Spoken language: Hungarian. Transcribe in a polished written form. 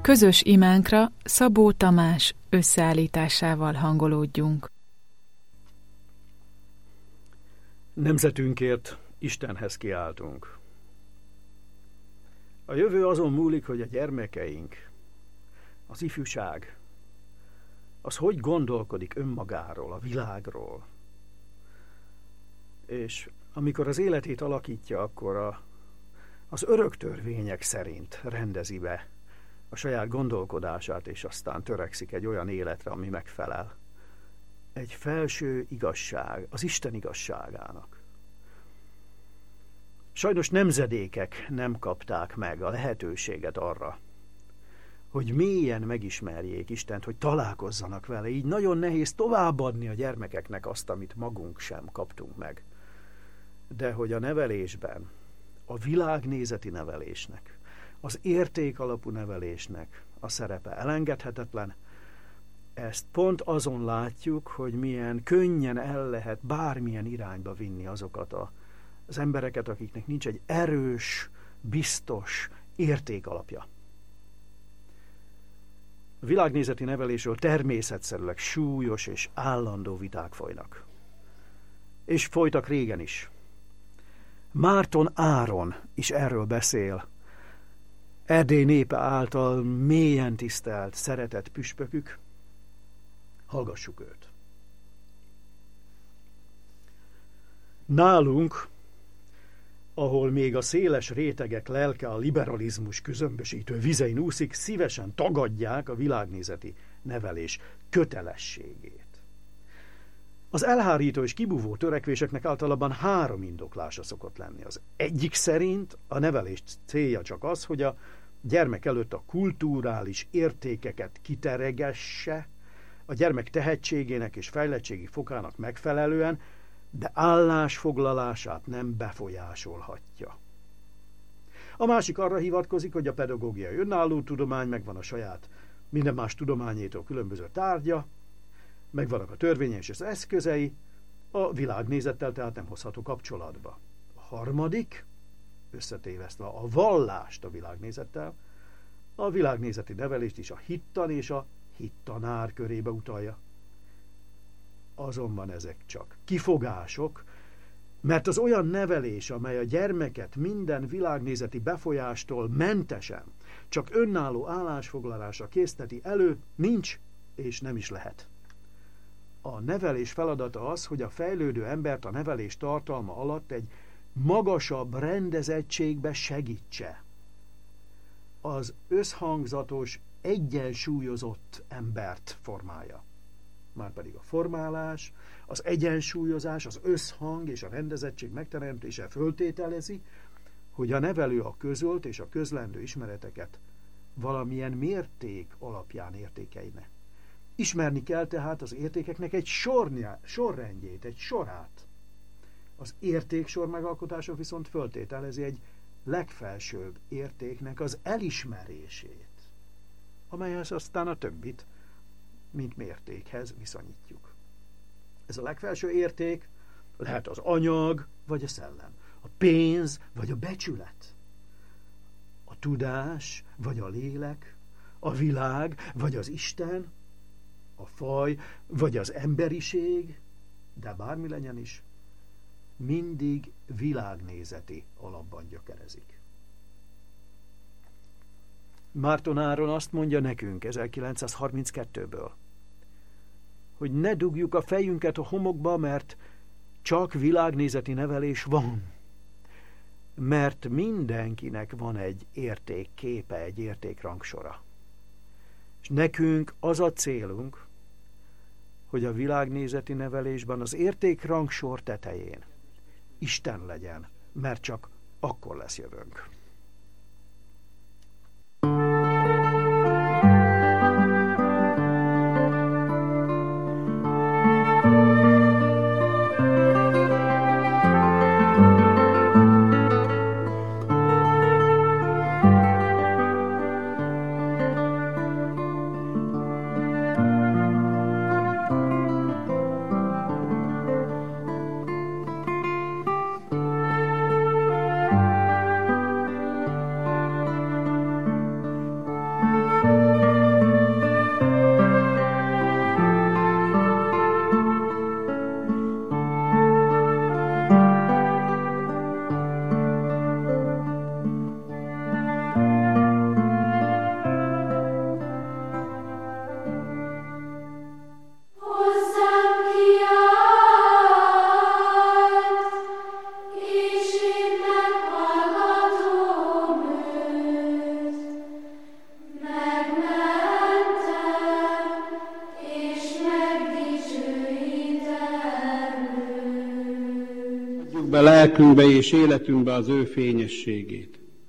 Közös imánkra Szabó Tamás összeállításával hangolódjunk. Nemzetünkért Istenhez kiáltunk. A jövő azon múlik, hogy a gyermekeink, az ifjúság, az hogy gondolkodik önmagáról, a világról. És amikor az életét alakítja, akkor az örök törvények szerint rendezi be a saját gondolkodását, és aztán törekszik egy olyan életre, ami megfelel egy felső igazság, az Isten igazságának. Sajnos nemzedékek nem kapták meg a lehetőséget arra, hogy mélyen megismerjék Istent, hogy találkozzanak vele. Így nagyon nehéz továbbadni a gyermekeknek azt, amit magunk sem kaptunk meg. De hogy a nevelésben, a világnézeti nevelésnek, az értékalapú nevelésnek a szerepe elengedhetetlen, ezt pont azon látjuk, hogy milyen könnyen el lehet bármilyen irányba vinni azokat az embereket, akiknek nincs egy erős, biztos értékalapja. A világnézeti nevelésről természetszerűleg súlyos és állandó viták folynak. És folytak régen is. Márton Áron is erről beszél. Erdély népe által mélyen tisztelt, szeretett püspökük. Hallgassuk őt. Nálunk, ahol még a széles rétegek lelke a liberalizmus közömbösítő vizein úszik, szívesen tagadják a világnézeti nevelés kötelességét. Az elhárító és kibúvó törekvéseknek általában 3 indoklása szokott lenni. Az egyik szerint a nevelés célja csak az, hogy a gyermek előtt a kulturális értékeket kiteregesse, a gyermek tehetségének és fejlettségi fokának megfelelően, de állásfoglalását nem befolyásolhatja. A másik arra hivatkozik, hogy a pedagógiai önálló tudomány, megvan a saját minden más tudományétól különböző tárgya, megvannak a törvények és az eszközei, a világnézettel tehát nem hozható kapcsolatba. A harmadik, összetévesztve a vallást a világnézettel, a világnézeti nevelést is a hittan és a hittanár körébe utalja. Azonban ezek csak kifogások, mert az olyan nevelés, amely a gyermeket minden világnézeti befolyástól mentesen, csak önálló állásfoglalásra készteti elő, nincs és nem is lehet. A nevelés feladata az, hogy a fejlődő embert a nevelés tartalma alatt egy magasabb rendezettségbe segítse. Az összhangzatos, egyensúlyozott embert formálja. Márpedig a formálás, az egyensúlyozás, az összhang és a rendezettség megteremtése föltételezi, hogy a nevelő a közölt és a közlendő ismereteket valamilyen mérték alapján értékelne. Ismerni kell tehát az értékeknek egy sorrendjét, egy sorát. Az értéksor megalkotása viszont föltételezi egy legfelsőbb értéknek az elismerését, amelyhez aztán a többit, mint mértékhez viszonyítjuk. Ez a legfelső érték lehet az anyag vagy a szellem, a pénz vagy a becsület, a tudás vagy a lélek, a világ vagy az Isten, a faj vagy az emberiség, de bármi legyen is, mindig világnézeti alapban gyökerezik. Márton Áron azt mondja nekünk 1932-ből, hogy ne dugjuk a fejünket a homokba, mert csak világnézeti nevelés van. Mert mindenkinek van egy értékképe, egy értékrangsora. És nekünk az a célunk, hogy a világnézeti nevelésben az értékrangsor tetején Isten legyen, mert csak akkor lesz jövőnk. be lelkünkbe és életünkbe az ő fényességét.